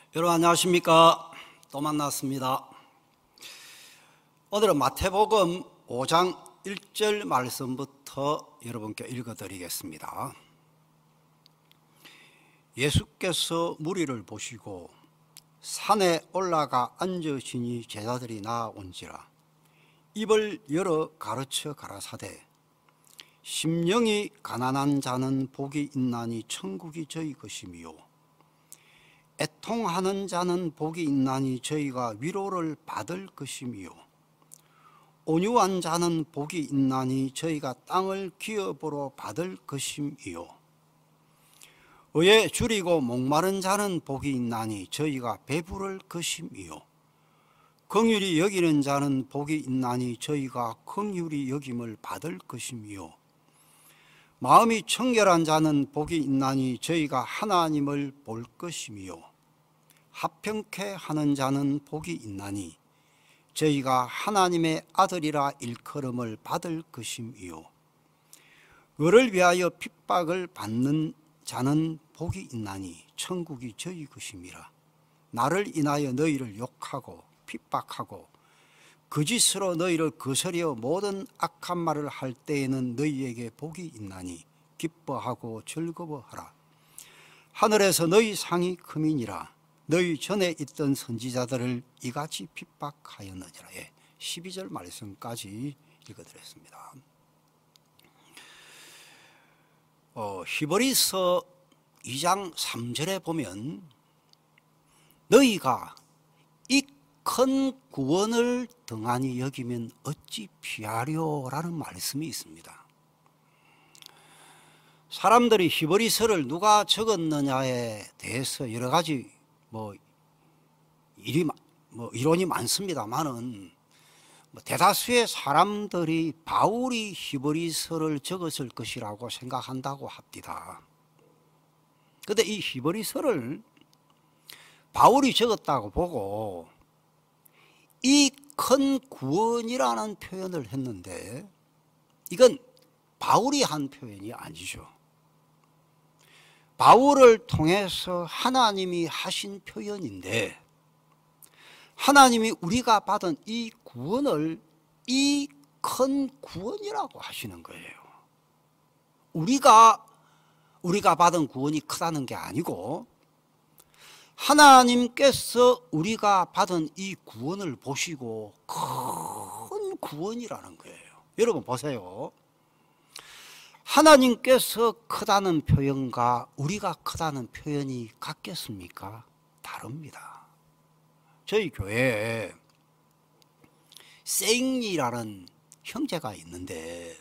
여러분 안녕하십니까? 또 만났습니다. 오늘은 마태복음 5장 1절 말씀부터 여러분께 읽어드리겠습니다. 예수께서 무리를 보시고 산에 올라가 앉으시니 제자들이 나아온지라 입을 열어 가르쳐 가라사대 심령이 가난한 자는 복이 있나니 천국이 저희 것이미요 애통하는 자는 복이 있나니 저희가 위로를 받을 것이미요 온유한 자는 복이 있나니 저희가 땅을 기업으로 받을 것이미요 의에 줄이고 목마른 자는 복이 있나니 저희가 배부를 것이미요 긍휼히 여기는 자는 복이 있나니 저희가 긍휼히 여김을 받을 것이미요 마음이 청결한 자는 복이 있나니 저희가 하나님을 볼 것이미요 합평케 하는 자는 복이 있나니 저희가 하나님의 아들이라 일컬음을 받을 것이미요 의를 위하여 핍박을 받는 자는 복이 있나니 천국이 저희 것임이라 나를 인하여 너희를 욕하고 핍박하고 거짓으로 너희를 거스려 모든 악한 말을 할 때에는 너희에게 복이 있나니 기뻐하고 즐거워하라 하늘에서 너희 상이 크민이라 너희 전에 있던 선지자들을 이같이 핍박하였느니라. 12절 말씀까지 읽어드렸습니다. 히브리서 2장 3절에 보면 너희가 이 큰 구원을 등한히 여기면 어찌 피하려라는 말씀이 있습니다. 사람들이 히브리서를 누가 적었느냐에 대해서 여러 가지 이론이 많습니다만은 대다수의 사람들이 바울이 히브리서를 적었을 것이라고 생각한다고 합니다. 그런데 이 히브리서를 바울이 적었다고 보고 이 큰 구원이라는 표현을 했는데 이건 바울이 한 표현이 아니죠. 바울을 통해서 하나님이 하신 표현인데 하나님이 우리가 받은 이 구원을 이 큰 구원이라고 하시는 거예요. 우리가 받은 구원이 크다는 게 아니고 하나님께서 우리가 받은 이 구원을 보시고 큰 구원이라는 거예요. 여러분 보세요. 하나님께서 크다는 표현과 우리가 크다는 표현이 같겠습니까? 다릅니다. 저희 교회에 세잉리라는 형제가 있는데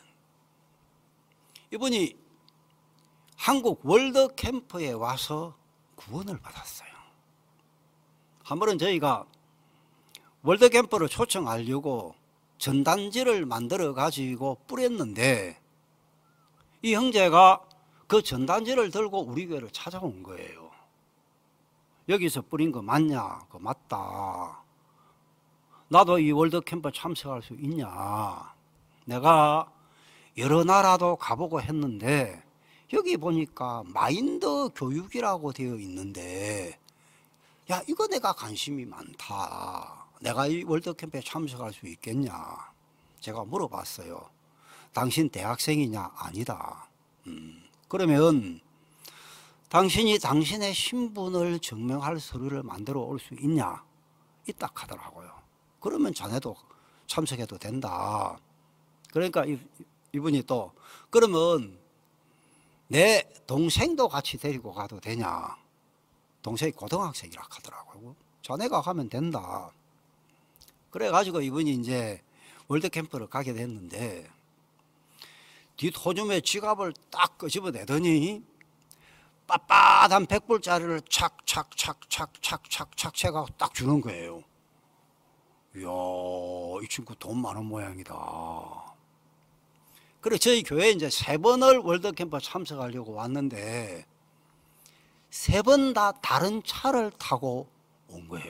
이분이 한국 월드캠프에 와서 구원을 받았어요. 한 번은 저희가 월드캠프를 초청하려고 전단지를 만들어 가지고 뿌렸는데 이 형제가 그 전단지를 들고 우리 교회를 찾아온 거예요. 여기서 뿌린 거 맞냐? 그거 맞다. 나도 이 월드캠프 참석할 수 있냐? 내가 여러 나라도 가보고 했는데 여기 보니까 마인드 교육이라고 되어 있는데 야 이거 내가 관심이 많다. 내가 이 월드캠프에 참석할 수 있겠냐? 제가 물어봤어요. 당신 대학생이냐? 아니다. 그러면 당신이 당신의 신분을 증명할 서류를 만들어 올 수 있냐? 있다 하더라고요. 그러면 자네도 참석해도 된다. 그러니까 이분이 또 그러면 내 동생도 같이 데리고 가도 되냐? 동생이 고등학생이라 하더라고요. 자네가 가면 된다. 그래가지고 이분이 이제 월드캠프를 가게 됐는데 뒷호줌에 지갑을 딱 끄집어내더니 빳빳한 100불짜리를 착착착착착착착 채가 딱 주는 거예요. 이야, 이 친구 돈 많은 모양이다. 그래 저희 교회에 이제 3번을 월드캠프 참석하려고 왔는데 3번 다 다른 차를 타고 온 거예요.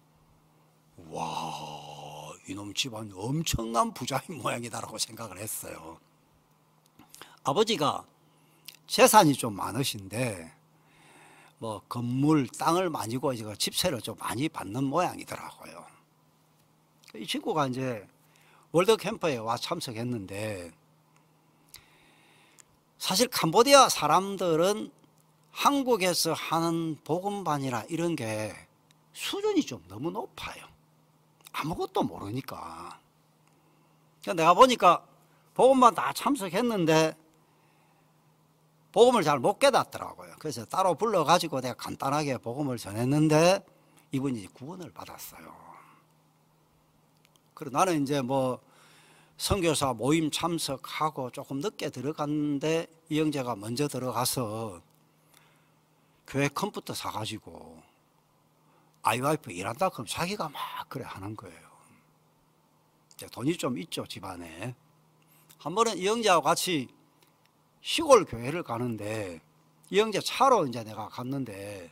와, 이놈 집안 엄청난 부자인 모양이다라고 생각을 했어요. 아버지가 재산이 좀 많으신데 뭐 건물, 땅을 만지고 이제 집세를 좀 많이 받는 모양이더라고요. 이 친구가 이제 월드캠프에 와 참석했는데, 사실 캄보디아 사람들은 한국에서 하는 복음반이나 이런 게 수준이 좀 너무 높아요. 아무것도 모르니까. 내가 보니까 복음반 다 참석했는데 복음을 잘 못 깨닫더라고요. 그래서 따로 불러가지고 내가 간단하게 복음을 전했는데 이분이 구원을 받았어요. 그리고 나는 이제 뭐 선교사 모임 참석하고 조금 늦게 들어갔는데 이 형제가 먼저 들어가서 교회 컴퓨터 사가지고 아이와이프 일한다 그럼 자기가 막 그래 하는 거예요. 돈이 좀 있죠, 집안에. 한 번은 이 형제하고 같이 시골 교회를 가는데 이 형제 차로 이제 내가 갔는데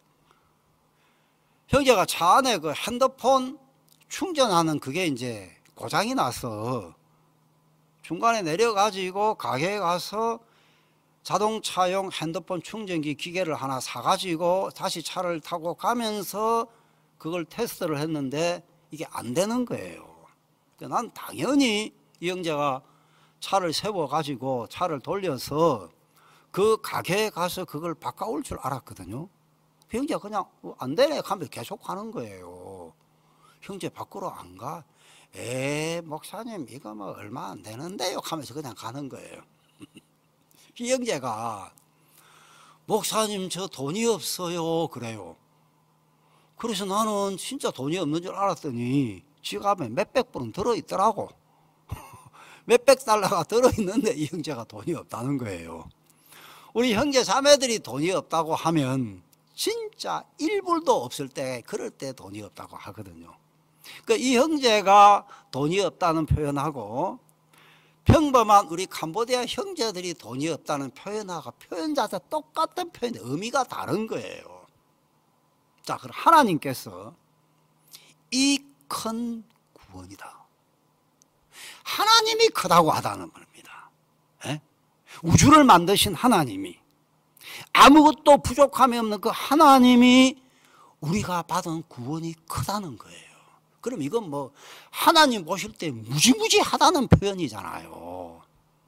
형제가 차 안에 그 핸드폰 충전하는 그게 이제 고장이 나서 중간에 내려가지고 가게에 가서 자동차용 핸드폰 충전기 기계를 하나 사가지고 다시 차를 타고 가면서 그걸 테스트를 했는데 이게 안 되는 거예요. 난 당연히 이 형제가 차를 세워가지고 차를 돌려서 그 가게에 가서 그걸 바꿔올 줄 알았거든요. 그 형제가 그냥 안 되네 하면 계속 가는 거예요. 형제 밖으로 안 가? 목사님 이거 뭐 얼마 안 되는데요 하면서 그냥 가는 거예요. 이 형제가 목사님 저 돈이 없어요 그래요. 그래서 나는 진짜 돈이 없는 줄 알았더니 지갑에 몇백 불은 들어있더라고. 몇백 달러가 들어있는데 이 형제가 돈이 없다는 거예요. 우리 형제 자매들이 돈이 없다고 하면 진짜 1불도 없을 때 그럴 때 돈이 없다고 하거든요. 그러니까 이 형제가 돈이 없다는 표현하고 평범한 우리 캄보디아 형제들이 돈이 없다는 표현하고 표현자도 똑같은 표현, 의미가 다른 거예요. 자, 그럼 하나님께서 이 큰 구원이다. 하나님이 크다고 하다는 겁니다. 에? 우주를 만드신 하나님이 아무것도 부족함이 없는 그 하나님이 우리가 받은 구원이 크다는 거예요. 그럼 이건 뭐 하나님 보실 때 무지무지하다는 표현이잖아요.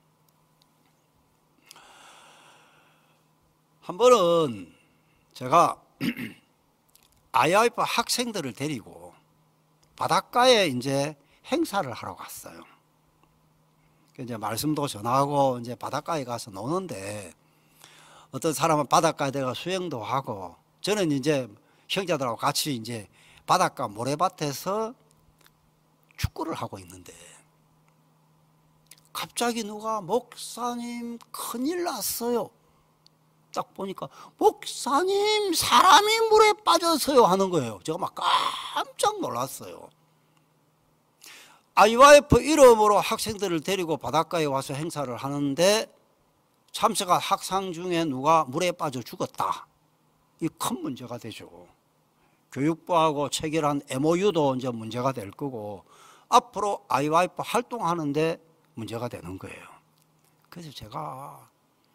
한 번은 제가 IIF 학생들을 데리고 바닷가에 이제 행사를 하러 갔어요. 이제 말씀도 전하고 이제 바닷가에 가서 노는데 어떤 사람은 바닷가에 내가 수영도 하고 저는 이제 형제들하고 같이 이제 바닷가 모래밭에서 축구를 하고 있는데 갑자기 누가 목사님 큰일 났어요. 딱 보니까 목사님 사람이 물에 빠졌어요 하는 거예요. 제가 막 깜짝 놀랐어요. IYF 이름으로 학생들을 데리고 바닷가에 와서 행사를 하는데 참석한 학생 중에 누가 물에 빠져 죽었다. 이 큰 문제가 되죠. 교육부하고 체결한 MOU도 이제 문제가 될 거고 앞으로 IYF 활동하는데 문제가 되는 거예요. 그래서 제가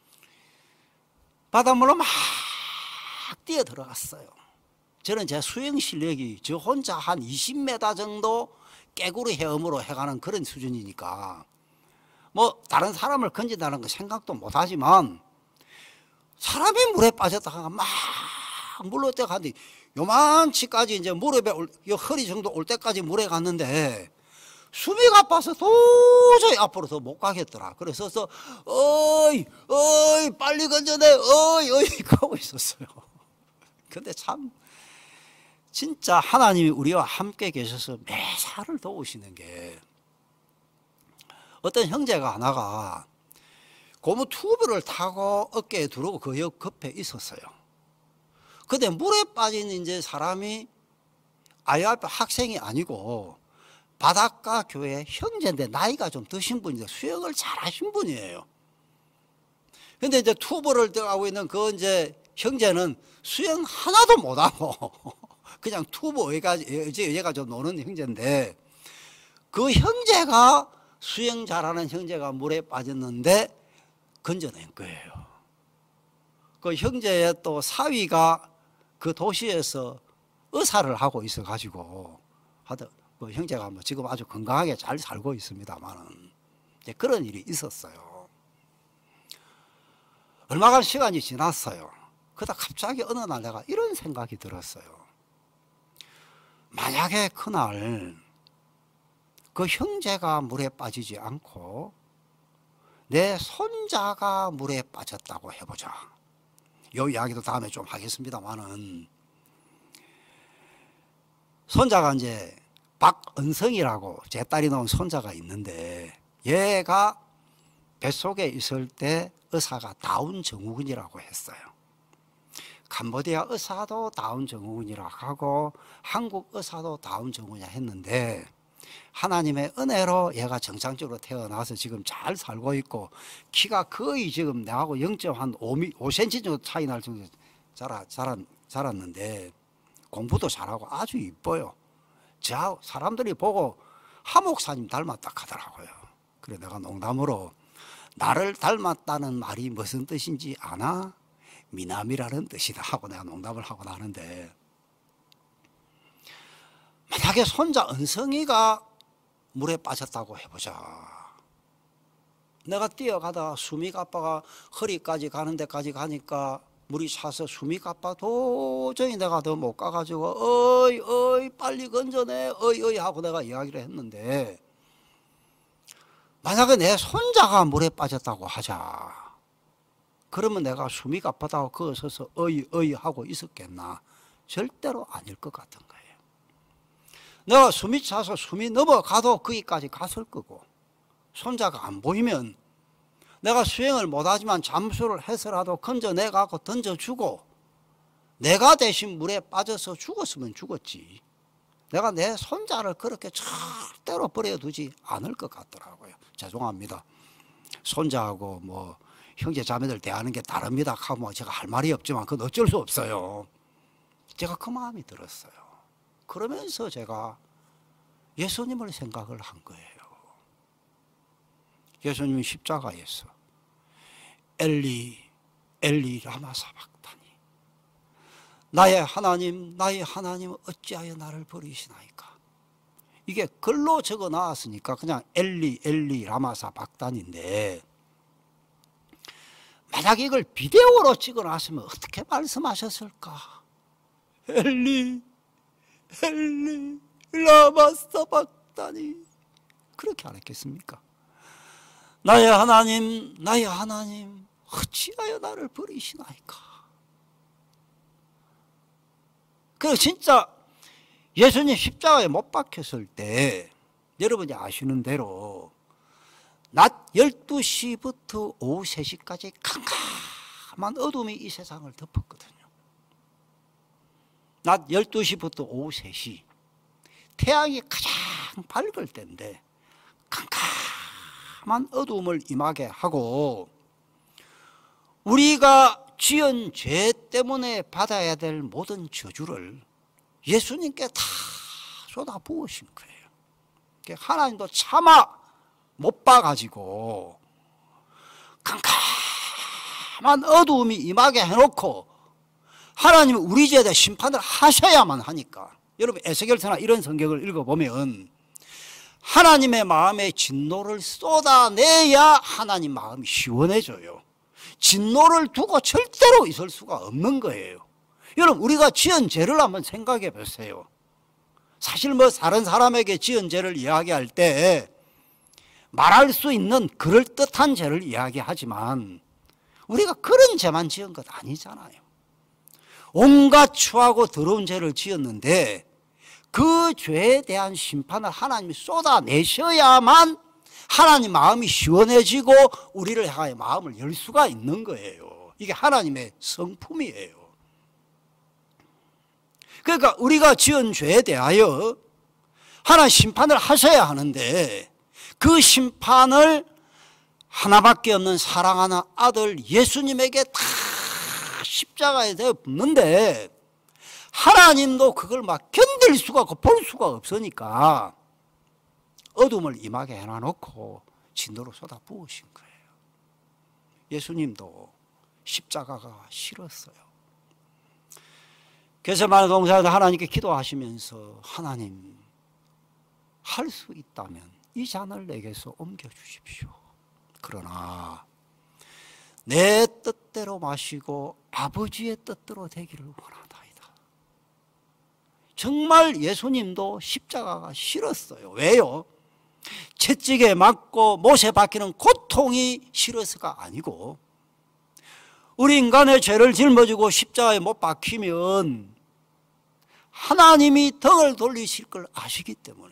바닷물로 막 뛰어 들어갔어요. 저는 제 수영 실력이 저 혼자 한 20m 정도 깨구리 헤엄으로 해가는 그런 수준이니까 뭐 다른 사람을 건진다는 거 생각도 못 하지만 사람이 물에 빠졌다가 막 물로 뛰어가는데 요만치까지 이제 무릎에 허리 정도 올 때까지 물에 갔는데 숨이 가빠서 도저히 앞으로 더 못 가겠더라. 그래서 어이 빨리 건져내 어이 하고 있었어요. 근데 참 진짜 하나님이 우리와 함께 계셔서 매사를 도우시는 게 어떤 형제가 하나가 고무 튜브를 타고 어깨에 두르고 그 옆에 있었어요. 근데 물에 빠진 이제 사람이 IIF 학생이 아니고 바닷가 교회 형제인데 나이가 좀 드신 분인데 수영을 잘하신 분이에요. 근데 이제 튜브를 들어가고 있는 그 이제 형제는 수영 하나도 못하고 그냥 튜브 얘가 좀 노는 형제인데 그 형제가 수영 잘하는 형제가 물에 빠졌는데 건져낸 거예요. 그 형제의 또 사위가 그 도시에서 의사를 하고 있어가지고 뭐 형제가 뭐 지금 아주 건강하게 잘 살고 있습니다만은 그런 일이 있었어요. 얼마간 시간이 지났어요. 그러다 갑자기 어느 날 내가 이런 생각이 들었어요. 만약에 그날 그 형제가 물에 빠지지 않고 내 손자가 물에 빠졌다고 해보자. 이 이야기도 다음에 좀 하겠습니다만은, 손자가 이제 박은성이라고 제 딸이 낳은 손자가 있는데, 얘가 뱃속에 있을 때 의사가 다운 증후군이라고 했어요. 캄보디아 의사도 다운 증후군이라고 하고 한국 의사도 다운 증후군이라 했는데, 하나님의 은혜로 얘가 정상적으로 태어나서 지금 잘 살고 있고, 키가 거의 지금 내하고 0.5cm 정도 차이 날 정도 자랐는데, 공부도 잘하고 아주 이뻐요. 사람들이 보고 하목사님 닮았다 하더라고요. 그래 내가 농담으로 나를 닮았다는 말이 무슨 뜻인지 아나? 미남이라는 뜻이다 하고 내가 농담을 하고 나는데, 만약에 손자 은성이가 물에 빠졌다고 해보자. 내가 뛰어가다 숨이 가빠가 허리까지 가는 데까지 가니까 물이 차서 숨이 가빠 도저히 내가 더 못 가가지고 어이 빨리 건져내 어이 하고 내가 이야기를 했는데, 만약에 내 손자가 물에 빠졌다고 하자. 그러면 내가 숨이 가빠다고 거기 서서 어이 하고 있었겠나? 절대로 아닐 것 같은 거예요. 내가 숨이 차서 숨이 넘어가도 거기까지 갔을 거고, 손자가 안 보이면 내가 수영을 못하지만 잠수를 해서라도 건져내가고 던져주고, 내가 대신 물에 빠져서 죽었으면 죽었지, 내가 내 손자를 그렇게 절대로 버려두지 않을 것 같더라고요. 죄송합니다. 손자하고 뭐 형제 자매들 대하는 게 다릅니다 하고 제가 할 말이 없지만 그건 어쩔 수 없어요. 제가 그 마음이 들었어요. 그러면서 제가 예수님을 생각을 한 거예요. 예수님이 십자가에서 엘리 엘리 라마 사박다니, 나의 하나님 어찌하여 나를 버리시나이까. 이게 글로 적어 나왔으니까 그냥 엘리 라마 사박단인데, 만약 이걸 비디오로 찍어 놨으면 어떻게 말씀하셨을까? 엘리 라마 사박다니, 그렇게 안 했겠습니까? 나의 하나님 어찌하여 나를 버리시나이까. 그 진짜 예수님 십자가에 못 박혔을 때 여러분이 아시는 대로 낮 12시부터 오후 3시까지 캄캄한 어둠이 이 세상을 덮었거든요. 낮 12시부터 오후 3시, 태양이 가장 밝을 때인데 캄캄한 어둠을 임하게 하고, 우리가 지은 죄 때문에 받아야 될 모든 저주를 예수님께 다 쏟아 부으신 거예요. 하나님도 차마 못 봐가지고 캄캄한 어두움이 임하게 해놓고 하나님은 우리 죄에 대해 심판을 하셔야만 하니까, 여러분 에스겔서나 이런 성경을 읽어보면 하나님의 마음에 진노를 쏟아내야 하나님 마음이 시원해져요. 진노를 두고 절대로 있을 수가 없는 거예요. 여러분 우리가 지은 죄를 한번 생각해 보세요. 사실 뭐 다른 사람에게 지은 죄를 이야기할 때 말할 수 있는 그럴듯한 죄를 이야기하지만 우리가 그런 죄만 지은 것 아니잖아요. 온갖 추하고 더러운 죄를 지었는데 그 죄에 대한 심판을 하나님이 쏟아내셔야만 하나님 마음이 시원해지고 우리를 향하여 마음을 열 수가 있는 거예요. 이게 하나님의 성품이에요. 그러니까 우리가 지은 죄에 대하여 하나님 심판을 하셔야 하는데, 그 심판을 하나밖에 없는 사랑하는 아들 예수님에게 다 십자가에 대어 붙는데, 하나님도 그걸 막 견딜 수가 없고 볼 수가 없으니까 어둠을 임하게 해놔놓고 진노로 쏟아 부으신 거예요. 예수님도 십자가가 싫었어요. 겟세마네 동산에서 하나님께 기도하시면서 하나님 할 수 있다면 이 잔을 내게서 옮겨주십시오. 그러나 내 뜻대로 마시고 아버지의 뜻대로 되기를 원하다이다. 정말 예수님도 십자가가 싫었어요. 왜요? 채찍에 맞고 못에 박히는 고통이 싫어서가 아니고 우리 인간의 죄를 짊어지고 십자가에 못 박히면 하나님이 덕을 돌리실 걸 아시기 때문에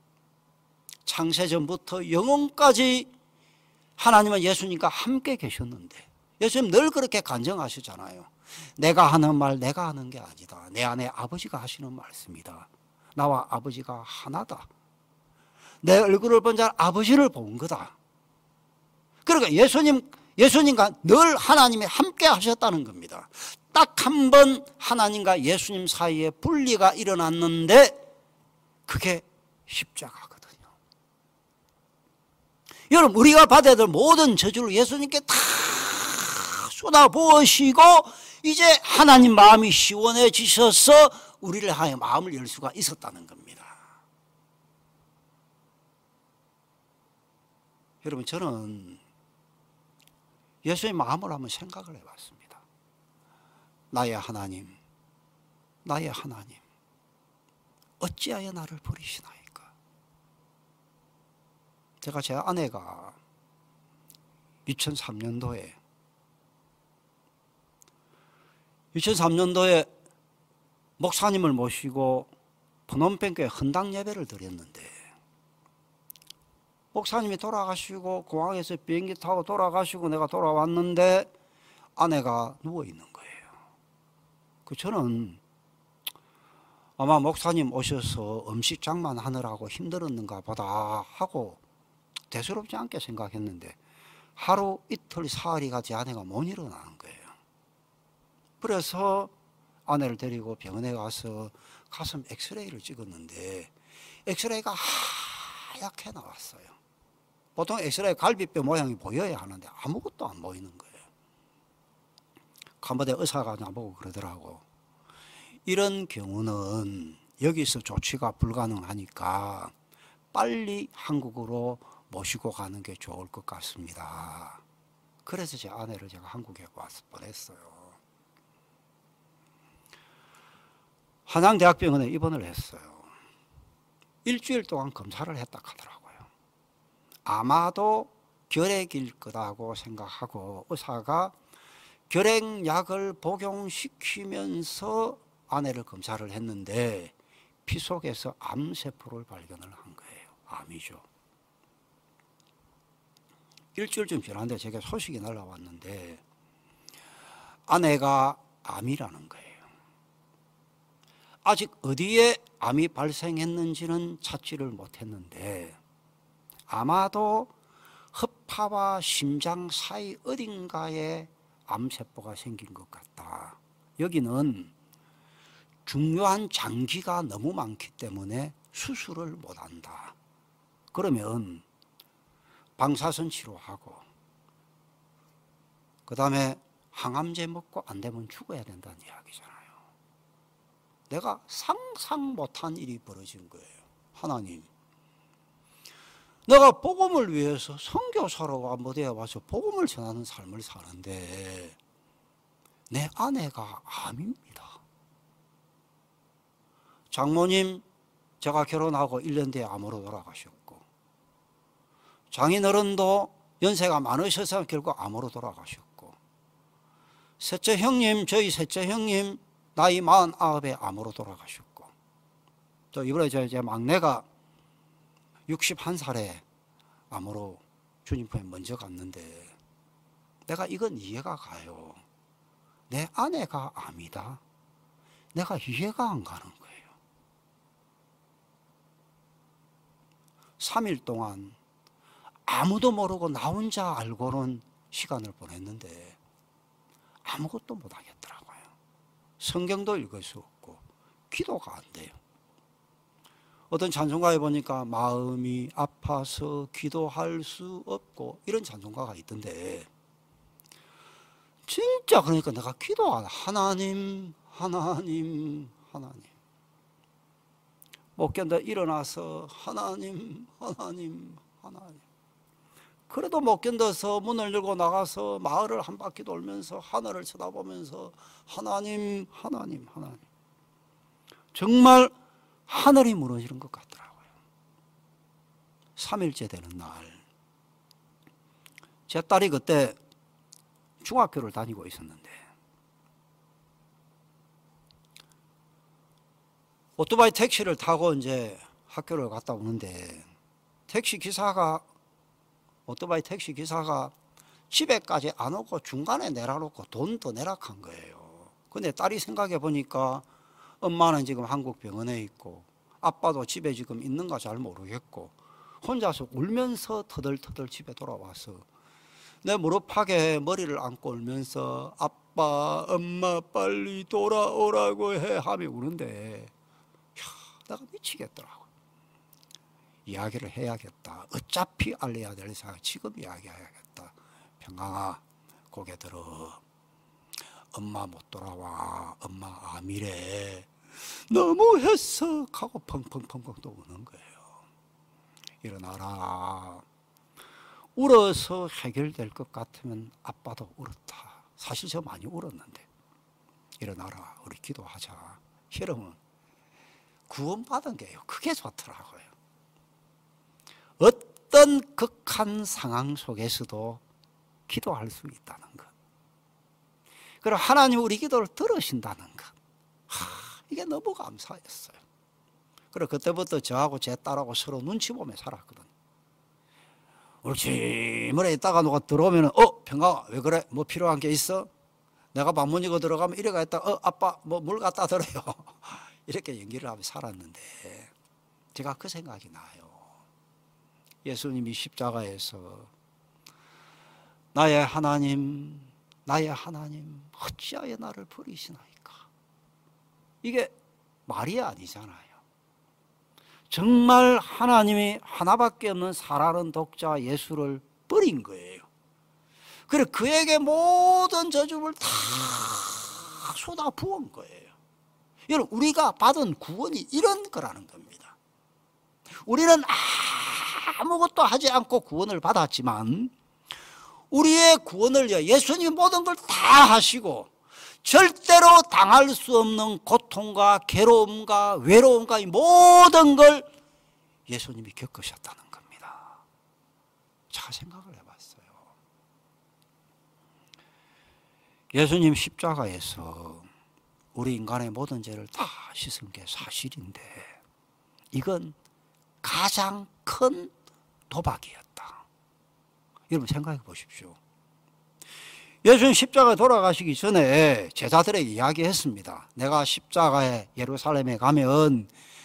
창세전부터 영원까지 하나님은 예수님과 함께 계셨는데 예수님 늘 그렇게 간증하시잖아요. 내가 하는 말 내가 하는 게 아니다. 내 안에 아버지가 하시는 말씀이다. 나와 아버지가 하나다. 내 얼굴을 본 자는 아버지를 본 거다. 그러니까 예수님과 늘 하나님이 함께 하셨다는 겁니다. 딱 한 번 하나님과 예수님 사이에 분리가 일어났는데 그게 십자가거든요. 여러분 우리가 받아야 될 모든 저주를 예수님께 다 쏟아부으시고 이제 하나님 마음이 시원해지셔서 우리를 향해 마음을 열 수가 있었다는 겁니다. 여러분 저는 예수의 마음을 한번 생각을 해봤습니다. 나의 하나님, 나의 하나님, 어찌하여 나를 버리시나이까? 제가 제 아내가 2003년도에 목사님을 모시고 프놈펜교에 헌당 예배를 드렸는데 목사님이 돌아가시고 공항에서 비행기 타고 돌아가시고 내가 돌아왔는데 아내가 누워있는 거예요. 저는 아마 목사님 오셔서 음식 장만하느라고 힘들었는가 보다 하고 대수롭지 않게 생각했는데 하루 이틀 사흘이 가지 아내가 못 일어나는 거예요. 그래서 아내를 데리고 병원에 가서 가슴 엑스레이를 찍었는데 엑스레이가 하얗게 나왔어요. 보통 엑스레이 갈비뼈 모양이 보여야 하는데 아무것도 안 보이는 거예요. 간부대 의사가 나보고 그러더라고. 이런 경우는 여기서 조치가 불가능하니까 빨리 한국으로 모시고 가는 게 좋을 것 같습니다. 그래서 제 아내를 제가 한국에 와서 보냈어요. 한양대학병원에 입원을 했어요. 일주일 동안 검사를 했다 하더라고요. 아마도 결핵일 거라고 생각하고 의사가 결핵약을 복용시키면서 아내를 검사를 했는데 피 속에서 암세포를 발견을 한 거예요. 암이죠. 일주일쯤 지났는데 제게 소식이 날라왔는데 아내가 암이라는 거예요. 아직 어디에 암이 발생했는지는 찾지를 못했는데 아마도 허파와 심장 사이 어딘가에 암세포가 생긴 것 같다. 여기는 중요한 장기가 너무 많기 때문에 수술을 못한다. 그러면 방사선 치료하고 그 다음에 항암제 먹고 안 되면 죽어야 된다는 이야기잖아요. 내가 상상 못한 일이 벌어진 거예요. 하나님, 내가 복음을 위해서 선교사로 안보대에 와서 복음을 전하는 삶을 사는데 내 아내가 암입니다. 장모님, 제가 결혼하고 1년 뒤에 암으로 돌아가셨고 장인어른도 연세가 많으셔서 결국 암으로 돌아가셨고 셋째 형님, 저희 셋째 형님 나이 49에 암으로 돌아가셨고 또 이번에 제 막내가 61살에 암으로 주님 품에 먼저 갔는데 내가 이건 이해가 가요. 내 아내가 암이다. 내가 이해가 안 가는 거예요. 3일 동안 아무도 모르고 나 혼자 알고는 시간을 보냈는데 아무것도 못 하겠더라고요. 성경도 읽을 수 없고 기도가 안 돼요. 어떤 찬송가에 보니까 마음이 아파서 기도할 수 없고 이런 찬송가가 있던데 진짜 그러니까 내가 기도하나 하나님 하나님, 하나님. 못 견뎌 일어나서 하나님, 하나님, 하나님. 그래도 못 견뎌서 문을 열고 나가서 마을을 한 바퀴 돌면서 하늘을 쳐다보면서 하나님, 하나님, 하나님. 정말 하늘이 무너지는 것 같더라고요. 3일째 되는 날, 제 딸이 그때 중학교를 다니고 있었는데 오토바이 택시를 타고 이제 학교를 갔다 오는데 오토바이 택시 기사가 집에까지 안 오고 중간에 내려놓고 돈 더 내락한 거예요. 근데 딸이 생각해 보니까 엄마는 지금 한국 병원에 있고 아빠도 집에 지금 있는가 잘 모르겠고 혼자서 울면서 터덜터덜 집에 돌아와서 내 무릎팍에 머리를 안고 울면서 아빠, 엄마 빨리 돌아오라고 해 하며 우는데 내가 미치겠더라고. 이야기를 해야겠다. 어차피 알려야 될 사람 지금 이야기해야겠다. 평강아, 고개 들어. 엄마 못 돌아와. 엄마 암이래. 너무했어. 하고 펑펑펑펑 또 우는 거예요. 일어나라. 울어서 해결될 것 같으면 아빠도 울었다. 사실 저 많이 울었는데. 일어나라. 우리 기도하자. 여러분, 구원받은 게요. 그게 좋더라고요. 어떤 극한 상황 속에서도 기도할 수 있다는 것. 그리고 하나님 우리 기도를 들으신다는 것. 이게 너무 감사했어요. 그리고 그때부터 저하고 제 딸하고 서로 눈치 보며 살았거든요. 울침물에 있다가 누가 들어오면 평강아 왜 그래? 뭐 필요한 게 있어? 내가 방문 이고 들어가면 이래가 있다. 아빠 뭐 물 갖다 드려요. 이렇게 연기를 하며 살았는데 제가 그 생각이 나요. 예수님이 십자가에서 나의 하나님 어찌하여 나를 버리시나이까. 이게 말이 아니잖아요. 정말 하나님이 하나밖에 없는 살아있는 독자 예수를 버린 거예요. 그래 그에게 모든 저주를 다 쏟아 부은 거예요. 여러분 우리가 받은 구원이 이런 거라는 겁니다. 우리는 아무것도 하지 않고 구원을 받았지만 우리의 구원을 예수님이 모든 걸 다 하시고 절대로 당할 수 없는 고통과 괴로움과 외로움과 이 모든 걸 예수님이 겪으셨다는 겁니다. 잘 생각을 해봤어요. 예수님 십자가에서 우리 인간의 모든 죄를 다 씻은 게 사실인데 이건 가장 큰 도박이었다. 여러분 생각해 보십시오. 예수님 십자가에 돌아가시기 전에 제자들에게 이야기했습니다. 내가 십자가에 예루살렘에 가면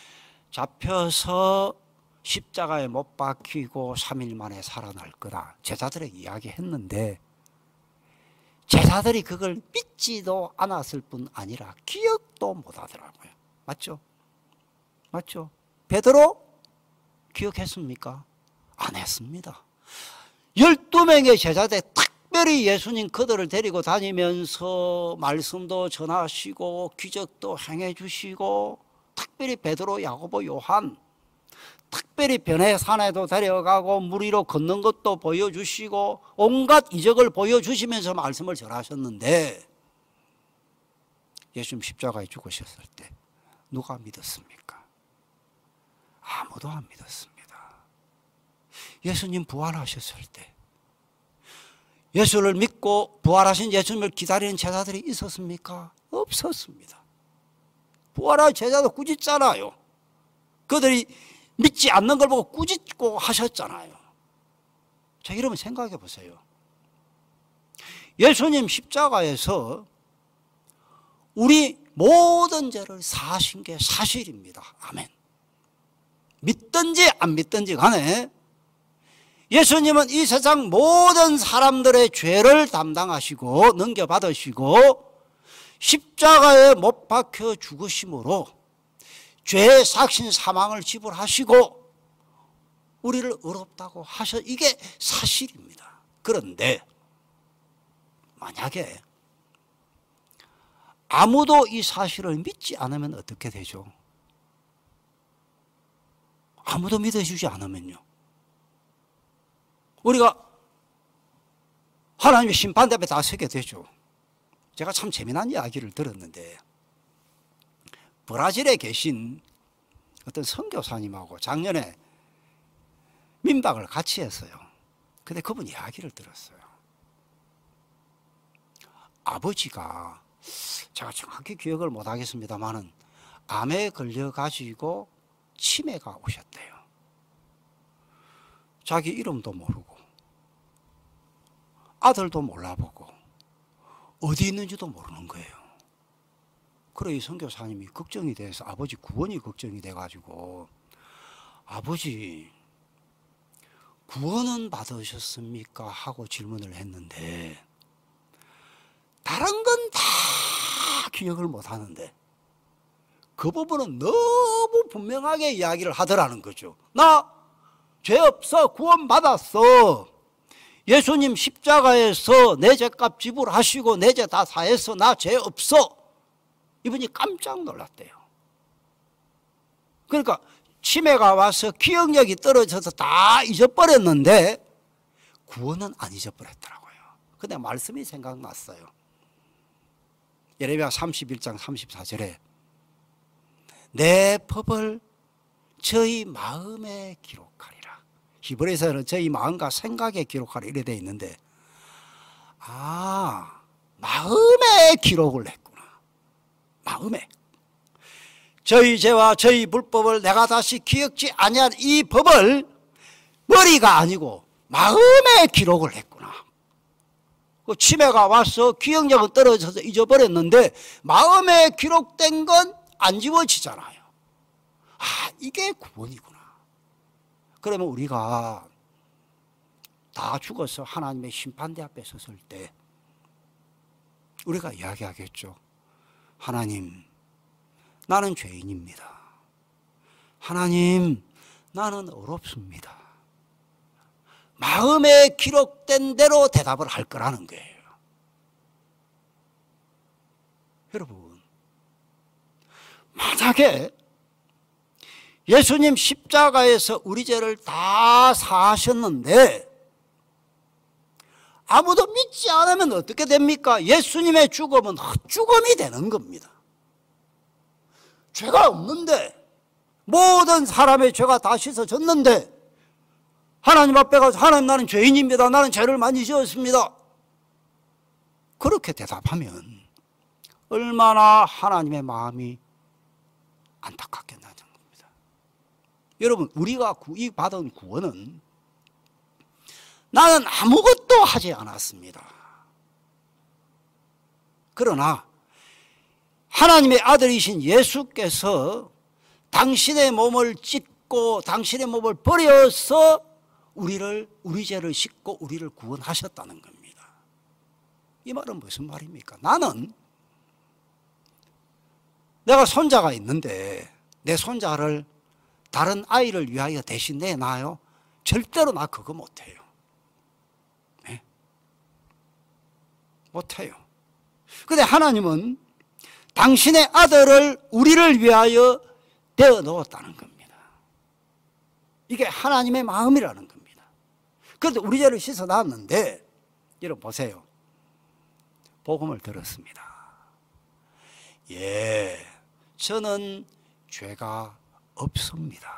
잡혀서 십자가에 못 박히고 3일 만에 살아날 거다. 제자들에게 이야기했는데 제자들이 그걸 믿지도 않았을 뿐 아니라 기억도 못 하더라고요. 맞죠? 맞죠? 베드로 기억했습니까? 안 했습니다. 12명의 제자들 특별히 예수님 그들을 데리고 다니면서 말씀도 전하시고 기적도 행해 주시고 특별히 베드로, 야고보, 요한 특별히 변의 산에도 데려가고 물 위로 걷는 것도 보여주시고 온갖 이적을 보여주시면서 말씀을 전하셨는데 예수님 십자가에 죽으셨을 때 누가 믿었습니까? 아무도 안 믿었습니다. 예수님 부활하셨을 때 예수를 믿고 부활하신 예수님을 기다리는 제자들이 있었습니까? 없었습니다. 부활한 제자도 꾸짖잖아요. 그들이 믿지 않는 걸 보고 꾸짖고 하셨잖아요. 자, 여러분 생각해 보세요. 예수님 십자가에서 우리 모든 죄를 사하신 게 사실입니다. 아멘. 믿든지 안 믿든지 간에 예수님은 이 세상 모든 사람들의 죄를 담당하시고 넘겨받으시고 십자가에 못 박혀 죽으심으로 죄의 삭신 사망을 지불하시고 우리를 의롭다고 하셔. 이게 사실입니다. 그런데 만약에 아무도 이 사실을 믿지 않으면 어떻게 되죠? 아무도 믿어주지 않으면요. 우리가 하나님의 심판 앞에 다 서게 되죠. 제가 참 재미난 이야기를 들었는데 브라질에 계신 어떤 선교사님하고 작년에 민박을 같이 했어요. 근데 그분 이야기를 들었어요. 아버지가 제가 정확히 기억을 못 하겠습니다만은 암에 걸려가지고 치매가 오셨대요. 자기 이름도 모르고 아들도 몰라보고 어디 있는지도 모르는 거예요. 그래 이 선교사님이 걱정이 돼서 아버지 구원이 걱정이 돼가지고 아버지 구원은 받으셨습니까? 하고 질문을 했는데 다른 건 다 기억을 못 하는데 그 부분은 너무 분명하게 이야기를 하더라는 거죠. 나 죄 없어 구원 받았어. 예수님 십자가에서 내 죄값 지불하시고 내 죄 다 사해서 나 죄 없어. 이분이 깜짝 놀랐대요. 그러니까 치매가 와서 기억력이 떨어져서 다 잊어버렸는데 구원은 안 잊어버렸더라고요. 근데 말씀이 생각났어요. 예레미야 31장 34절에 내 법을 저희 마음에 기록하리라. 히브리서는 저희 마음과 생각에 기록하리라 이래 돼 있는데 마음에 기록을 했구나. 마음에. 저희 죄와 저희 불법을 내가 다시 기억지 아니한 이 법을 머리가 아니고 마음에 기록을 했구나. 그 치매가 와서 기억력은 떨어져서 잊어버렸는데 마음에 기록된 건 안 지워지잖아요. 이게 구원이구나. 그러면 우리가 다 죽어서 하나님의 심판대 앞에 섰을 때 우리가 이야기하겠죠. 하나님, 나는 죄인입니다. 하나님, 나는 어렵습니다. 마음에 기록된 대로 대답을 할 거라는 거예요. 여러분, 만약에 예수님 십자가에서 우리 죄를 다 사하셨는데 아무도 믿지 않으면 어떻게 됩니까? 예수님의 죽음은 헛죽음이 되는 겁니다. 죄가 없는데 모든 사람의 죄가 다 씻어졌는데 하나님 앞에 가서 하나님 나는 죄인입니다. 나는 죄를 많이 지었습니다. 그렇게 대답하면 얼마나 하나님의 마음이 안타깝겠냐는 겁니다. 여러분 우리가 받은 구원은 나는 아무것도 하지 않았습니다. 그러나 하나님의 아들이신 예수께서 당신의 몸을 찢고 당신의 몸을 버려서 우리 죄를 씻고 우리를 구원하셨다는 겁니다. 이 말은 무슨 말입니까? 나는 내가 손자가 있는데 내 손자를 다른 아이를 위하여 대신 내놔요? 절대로 나 그거 못해요. 네? 못해요. 근데 하나님은 당신의 아들을 우리를 위하여 되어 놓았다는 겁니다. 이게 하나님의 마음이라는 겁니다. 그런데 우리 죄를 씻어 놨는데 여러분 보세요. 복음을 들었습니다. 저는 죄가 없습니다.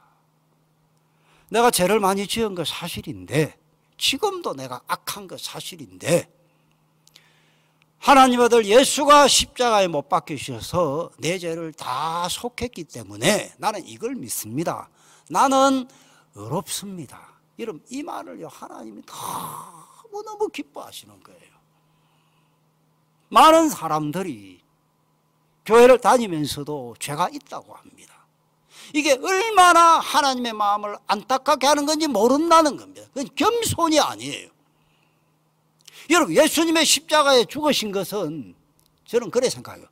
내가 죄를 많이 지은 거 사실인데 지금도 내가 악한 거 사실인데 하나님 아들 예수가 십자가에 못 박히셔서 내 죄를 다 속했기 때문에 나는 이걸 믿습니다. 나는 의롭습니다. 여러분 이 말을요 하나님이 너무너무 기뻐하시는 거예요. 많은 사람들이 교회를 다니면서도 죄가 있다고 합니다. 이게 얼마나 하나님의 마음을 안타깝게 하는 건지 모른다는 겁니다. 그건 겸손이 아니에요. 여러분 예수님의 십자가에 죽으신 것은 저는 그래 생각해요.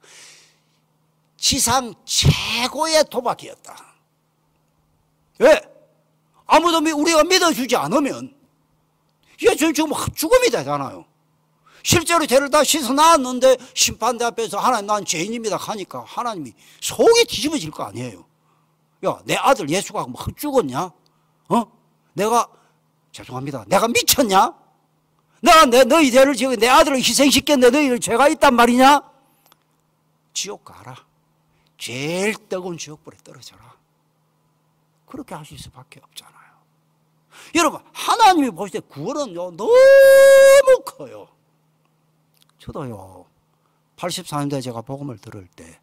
지상 최고의 도박이었다. 왜? 아무도 우리가 믿어주지 않으면 예수님 죽으면 죽음이 되잖아요. 실제로 죄를 다 씻어놨는데 심판대 앞에서 하나님 난 죄인입니다 하니까 하나님이 속이 뒤집어질 거 아니에요. 야, 내 아들 예수가 뭐 죽었냐? 내가 죄송합니다. 내가 미쳤냐? 내가 너희 죄를 지고 내 아들을 희생시켰는데 너희들 죄가 있단 말이냐? 지옥 가라. 제일 뜨거운 지옥불에 떨어져라. 그렇게 하실 수밖에 없잖아요. 여러분, 하나님이 보실 때 구원은요 너무 커요. 저도요 84년도에 제가 복음을 들을 때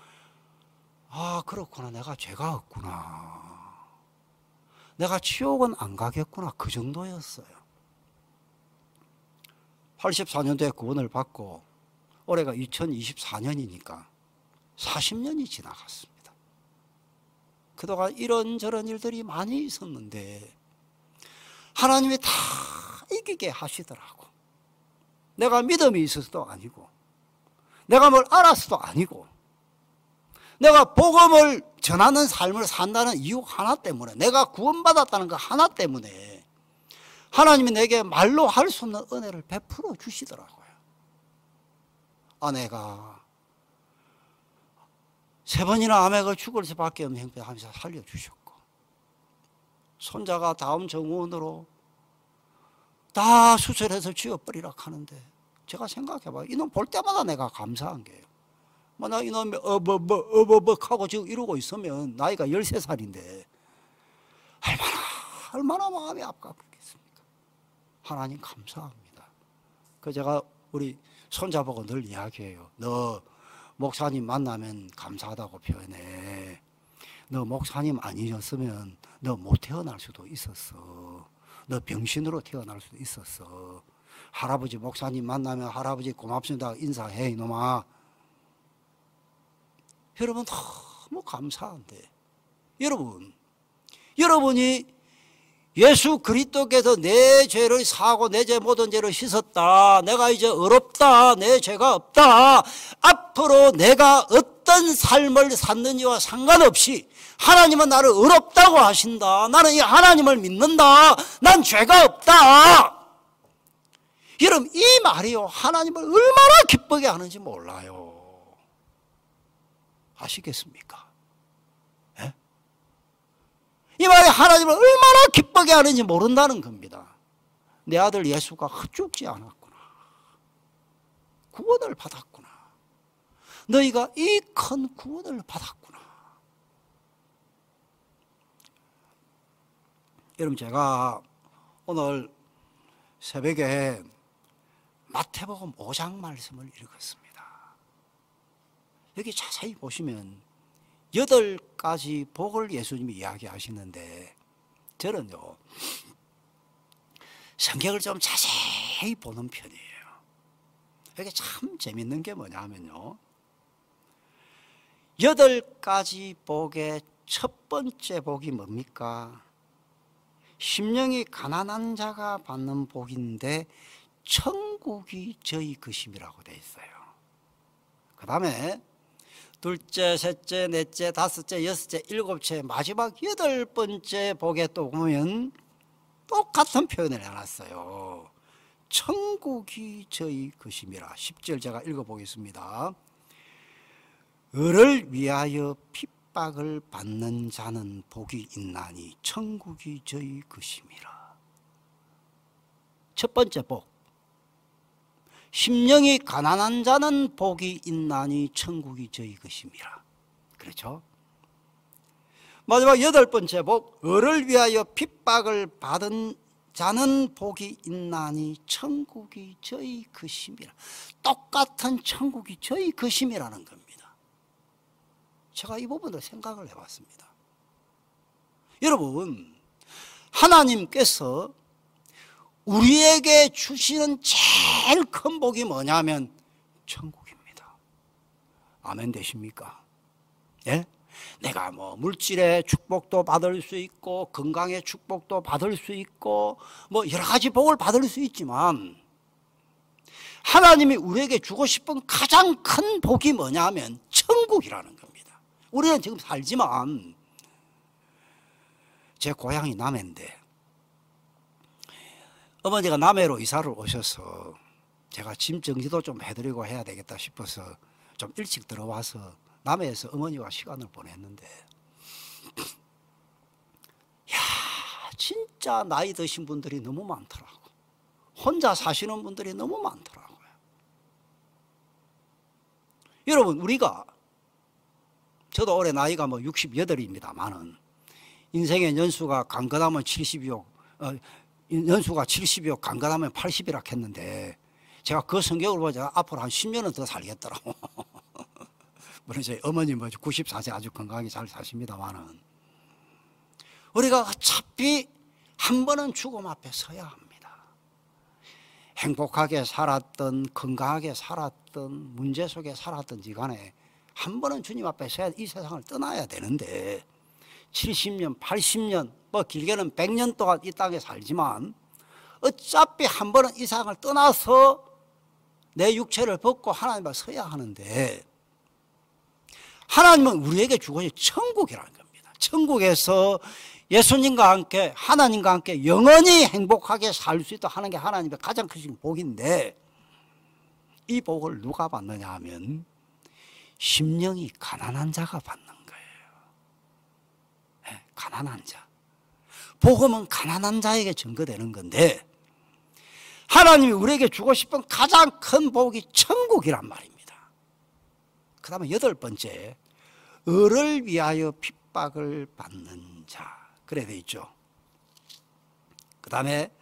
그렇구나, 내가 죄가 없구나, 내가 지옥은 안 가겠구나, 그 정도였어요. 84년도에 구원을 받고 올해가 2024년이니까 40년이 지나갔습니다. 그동안 이런저런 일들이 많이 있었는데 하나님이 다 이기게 하시더라고. 내가 믿음이 있어서도 아니고, 내가 뭘 알아서도 아니고, 내가 복음을 전하는 삶을 산다는 이유 하나 때문에, 내가 구원받았다는 거 하나 때문에 하나님이 내게 말로 할 수 없는 은혜를 베풀어 주시더라고요. 아내가 3번이나 아내가 죽을 수밖에 없는 형편하면서 살려주셨고, 손자가 다음 정원으로 다 수술해서 지워버리라 하는데 제가 생각해봐요. 이놈 볼 때마다 내가 감사한 게요. 나 이놈이 하고 지금 이러고 있으면 나이가 13살인데 얼마나 마음이 아깝겠습니까? 하나님 감사합니다. 그 제가 우리 손자 보고 늘 이야기해요. 너 목사님 만나면 감사하다고 표현해. 너 목사님 아니었으면 너 못 태어날 수도 있었어. 너 병신으로 태어날 수도 있었어. 할아버지 목사님 만나면 할아버지 고맙습니다 인사해 이놈아. 여러분 너무 감사한데, 여러분이 예수 그리스도께서 내 죄를 사고 내 죄 모든 죄를 씻었다, 내가 이제 의롭다, 내 죄가 없다, 앞으로 내가 어떤 삶을 샀느니와 상관없이 하나님은 나를 의롭다고 하신다, 나는 이 하나님을 믿는다, 난 죄가 없다. 여러분, 이 말이요 하나님을 얼마나 기쁘게 하는지 몰라요. 아시겠습니까? 예? 이 말이 하나님을 얼마나 기쁘게 하는지 모른다는 겁니다. 내 아들 예수가 헛죽지 않았구나, 구원을 받았구나, 너희가 이 큰 구원을 받았구나. 여러분, 제가 오늘 새벽에 마태복음 5장 말씀을 읽었습니다. 여기 자세히 보시면 8가지 복을 예수님이 이야기하시는데, 저는요 성경을 좀 자세히 보는 편이에요. 이게 참 재밌는 게 뭐냐면요, 8가지 복의 첫 번째 복이 뭡니까? 심령이 가난한 자가 받는 복인데 천국이 저희 것임이라고 되어 있어요. 그 다음에 둘째, 셋째, 넷째, 다섯째, 여섯째, 일곱째, 마지막 8번째 복에 또 보면 똑같은 표현을 해놨어요. 천국이 저희 것임이라. 10절 제가 읽어보겠습니다. 을을 위하여 핍박을 받는 자는 복이 있나니 천국이 저희 것임이라. 첫 번째 복, 심령이 가난한 자는 복이 있나니 천국이 저희 것임이라. 그렇죠? 마지막 8번째 복, 을을 위하여 핍박을 받은 자는 복이 있나니 천국이 저희 것임이라. 똑같은 천국이 저희 것임이라는 겁니다. 제가 이 부분을 생각을 해봤습니다. 여러분, 하나님께서 우리에게 주시는 제일 큰 복이 뭐냐면 천국입니다. 아멘 되십니까? 예? 내가 뭐 물질의 축복도 받을 수 있고 건강의 축복도 받을 수 있고 뭐 여러 가지 복을 받을 수 있지만, 하나님이 우리에게 주고 싶은 가장 큰 복이 뭐냐면 천국이라는 겁니다. 우리는 지금 살지만, 제 고향이 남해인데 어머니가 남해로 이사를 오셔서 제가 짐 정리도 좀 해드리고 해야 되겠다 싶어서 좀 일찍 들어와서 남해에서 어머니와 시간을 보냈는데, 야, 진짜 나이 드신 분들이 너무 많더라고. 혼자 사시는 분들이 너무 많더라고요. 여러분, 우리가, 저도 올해 나이가 뭐 68입니다만은 인생의 연수가 강건하면 70이요, 연수가 70이요, 강건하면 80이라 했는데, 제가 그 성격을 보자 앞으로 한 10년은 더 살겠더라고. 물론 저희 어머니 뭐 94세 아주 건강하게 잘 사십니다만은, 우리가 어차피 한 번은 죽음 앞에 서야 합니다. 행복하게 살았던, 건강하게 살았던, 문제 속에 살았던지 간에 한 번은 주님 앞에 서야 이 세상을 떠나야 되는데, 70년, 80년, 뭐 길게는 100년 동안 이 땅에 살지만 어차피 한 번은 이 세상을 떠나서 내 육체를 벗고 하나님 앞에 서야 하는데, 하나님은 우리에게 주어진 천국이라는 겁니다. 천국에서 예수님과 함께, 하나님과 함께 영원히 행복하게 살 수 있도록 하는 게 하나님의 가장 크신 복인데, 이 복을 누가 받느냐 하면 심령이 가난한 자가 받는 거예요. 네, 가난한 자. 복음은 가난한 자에게 증거되는 건데, 하나님이 우리에게 주고 싶은 가장 큰 복이 천국이란 말입니다. 그 다음에 8번째, 을을 위하여 핍박을 받는 자. 그래 돼 있죠. 그 다음에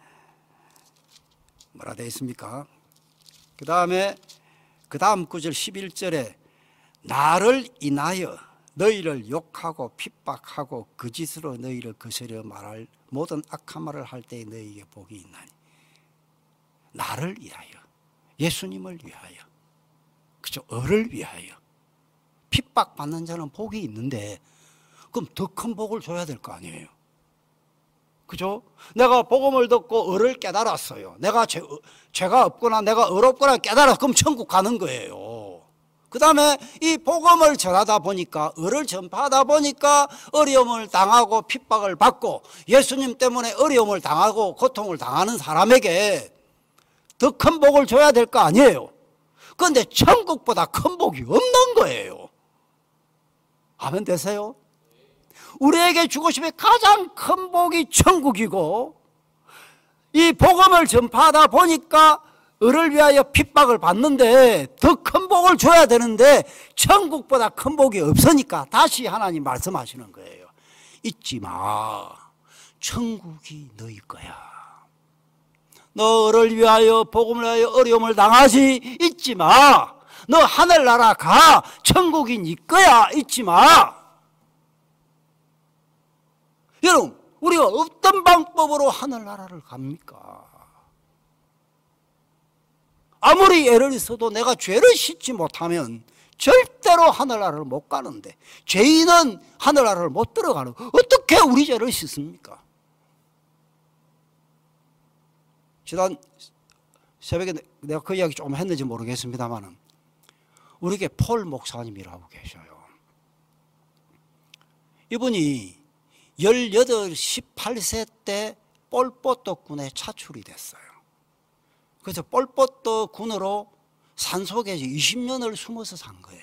뭐라 돼 있습니까? 그 다음에 그 다음 구절 11절에 나를 인하여 너희를 욕하고 핍박하고 거짓으로 너희를 거스려 말할 모든 악한 말을 할 때에 너희에게 복이 있나니. 나를 위하여, 예수님을 위하여, 그죠? 을을 위하여 핍박받는 자는 복이 있는데, 그럼 더 큰 복을 줘야 될 거 아니에요. 그죠? 내가 복음을 듣고 을을 깨달았어요. 내가 죄가 없거나 내가 의롭거나 깨달았어. 그럼 천국 가는 거예요. 그 다음에 이 복음을 전하다 보니까, 을을 전파하다 보니까 어려움을 당하고 핍박을 받고 예수님 때문에 어려움을 당하고 고통을 당하는 사람에게 더 큰 복을 줘야 될 거 아니에요. 그런데 천국보다 큰 복이 없는 거예요. 아멘 되세요? 우리에게 주고 싶은 가장 큰 복이 천국이고, 이 복음을 전파하다 보니까 을을 위하여 핍박을 받는데 더 큰 복을 줘야 되는데 천국보다 큰 복이 없으니까 다시 하나님 말씀하시는 거예요. 잊지 마, 천국이 너희 거야. 너를 위하여 복음을 위하여 어려움을 당하지, 잊지 마. 너 하늘나라 가, 천국이 네 거야, 잊지 마. 여러분, 우리가 어떤 방법으로 하늘나라를 갑니까? 아무리 애를 써도 내가 죄를 씻지 못하면 절대로 하늘나라를 못 가는데, 죄인은 하늘나라를 못 들어가는, 어떻게 우리 죄를 씻습니까? 지난 새벽에 내가 그 이야기 조금 했는지 모르겠습니다만, 우리에게 폴 목사님이라고 계셔요. 이분이 18, 18세 때 폴포트 군에 차출이 됐어요. 그래서 폴포트 군으로 산속에 20년을 숨어서 산 거예요.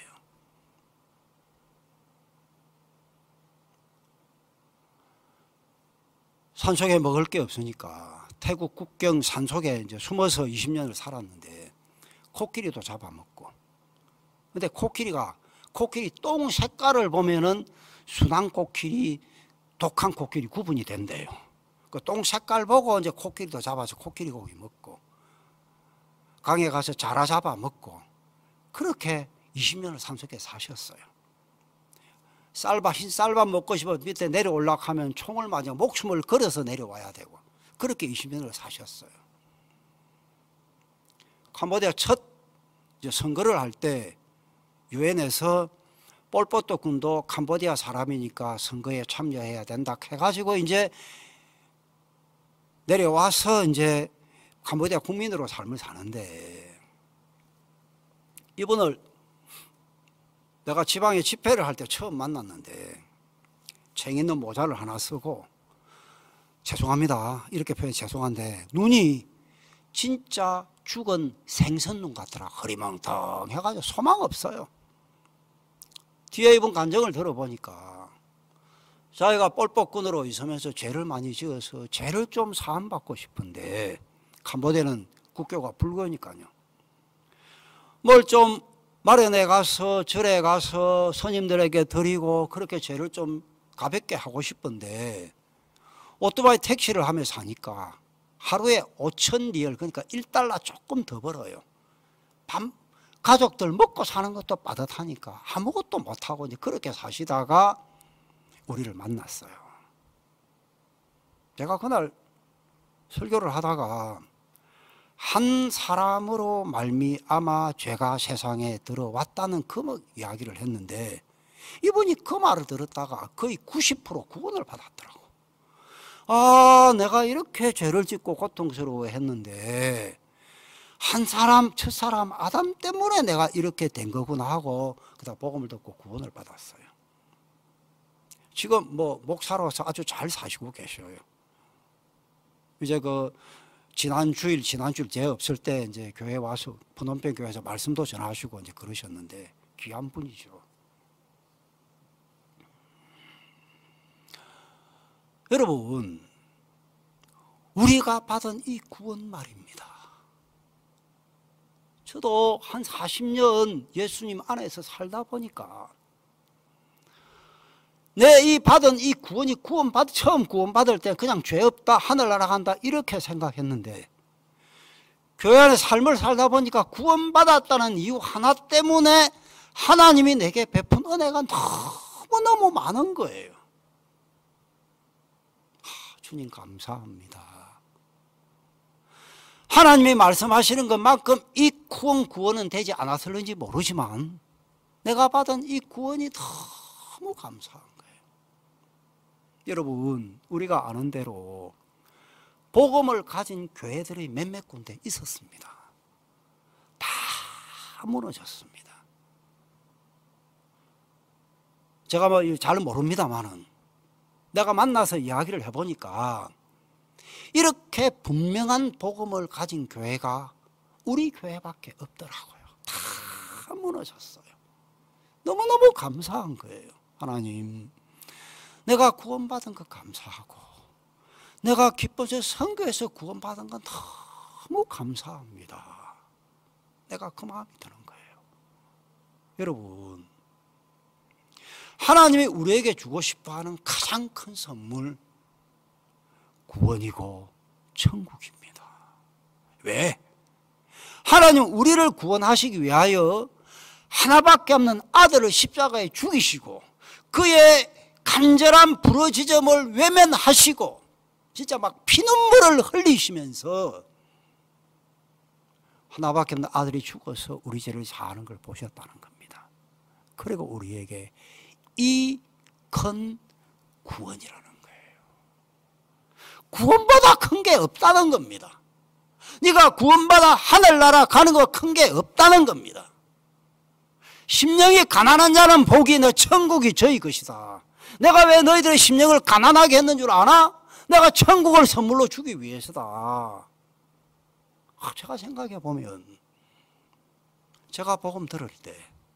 산속에 먹을 게 없으니까 태국 국경 산속에 이제 숨어서 20년을 살았는데, 코끼리도 잡아먹고. 근데 코끼리 똥 색깔을 보면은 순한 코끼리, 독한 코끼리 구분이 된대요. 그 똥 색깔 보고 이제 코끼리도 잡아서 코끼리 고기 먹고, 강에 가서 자라 잡아 먹고, 그렇게 20년을 산속에 사셨어요. 흰 쌀밥 먹고 싶어 밑에 내려올라고 하면 총을 맞아 목숨을 걸어서 내려와야 되고, 그렇게 20년을 사셨어요. 캄보디아 첫 선거를 할 때 유엔에서 폴포트 군도 캄보디아 사람이니까 선거에 참여해야 된다 해가지고 이제 내려와서 이제 캄보디아 국민으로 삶을 사는데, 이분을 내가 지방에 집회를 할 때 처음 만났는데, 책 있는 모자를 하나 쓰고, 죄송합니다 이렇게 표현해 죄송한데, 눈이 진짜 죽은 생선눈 같더라. 흐리멍텅해가지고 소망 없어요. 뒤에 입은 간증을 들어보니까 자기가 뻘복군으로 있으면서 죄를 많이 지어서 죄를 좀 사함받고 싶은데 캄보디아는 국교가 불교니까요. 뭘 좀 마련해 가서 절에 가서 스님들에게 드리고 그렇게 죄를 좀 가볍게 하고 싶은데 오토바이 택시를 하며 사니까 하루에 5,000리얼 그러니까 1달러 조금 더 벌어요. 가족들 먹고 사는 것도 빠듯하니까 아무것도 못하고 이제 그렇게 사시다가 우리를 만났어요. 제가 그날 설교를 하다가 한 사람으로 말미암아 죄가 세상에 들어왔다는 그 이야기를 했는데 이분이 그 말을 들었다가 거의 90% 구원을 받았더라고. 아, 내가 이렇게 죄를 짓고 고통스러워했는데 한 사람, 첫사람 아담 때문에 내가 이렇게 된 거구나 하고 그다음 복음을 듣고 구원을 받았어요. 지금 뭐 목사로서 아주 잘 사시고 계셔요. 이제 지난 주일 제 없을 때 이제 교회 와서 푸놈펜 교회에서 말씀도 전하시고 이제 그러셨는데 귀한 분이죠. 여러분, 우리가 받은 이 구원 말입니다. 저도 한 40년 예수님 안에서 살다 보니까 내 이 받은 이 구원이 처음 구원받을 때 그냥 죄 없다, 하늘나라 간다 이렇게 생각했는데 교회 안에 삶을 살다 보니까 구원받았다는 이유 하나 때문에 하나님이 내게 베푼 은혜가 너무너무 많은 거예요. 주님 감사합니다. 하나님이 말씀하시는 것만큼 이 구원은 되지 않았을는지 모르지만 내가 받은 이 구원이 너무 감사한 거예요. 여러분, 우리가 아는 대로 복음을 가진 교회들이 몇몇 군데 있었습니다. 다 무너졌습니다. 제가 뭐 잘 모릅니다만은 내가 만나서 이야기를 해보니까 이렇게 분명한 복음을 가진 교회가 우리 교회밖에 없더라고요. 다 무너졌어요. 너무너무 감사한 거예요. 하나님, 내가 구원받은 것 감사하고 내가 기뻐서 선교에서 구원받은 건 너무 감사합니다. 내가 그 마음이 드는 거예요. 여러분, 하나님이 우리에게 주고 싶어하는 가장 큰 선물 구원이고 천국입니다. 왜? 하나님 우리를 구원하시기 위하여 하나밖에 없는 아들을 십자가에 죽이시고 그의 간절한 부르짖음을 외면하시고 진짜 막 피눈물을 흘리시면서 하나밖에 없는 아들이 죽어서 우리 죄를 사하는 걸 보셨다는 겁니다. 그리고 우리에게 이 큰 구원이라는 거예요. 구원보다 큰 게 없다는 겁니다. 네가 구원받아 하늘나라 가는 거 큰 게 없다는 겁니다. 심령이 가난한 자는 복이 너 천국이 저희 것이다. 내가 왜 너희들의 심령을 가난하게 했는 줄 아나? 내가 천국을 선물로 주기 위해서다. 제가 생각해 보면 제가 복음 들을 때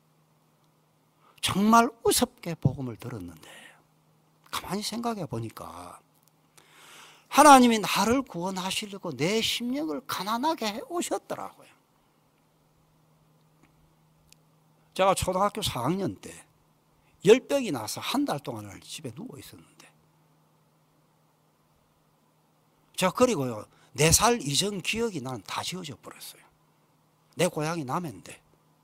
정말 우습게 복음을 들었는데 가만히 생각해 보니까 하나님이 나를 구원하시려고 내 심령을 가난하게 해 오셨더라고요. 제가 초등학교 4학년 때 열병이 나서 한 달 동안을 집에 누워 있었는데 제가 그리고요 4살 이전 기억이 나는 다 지워져 버렸어요. 내 고향이 남해인데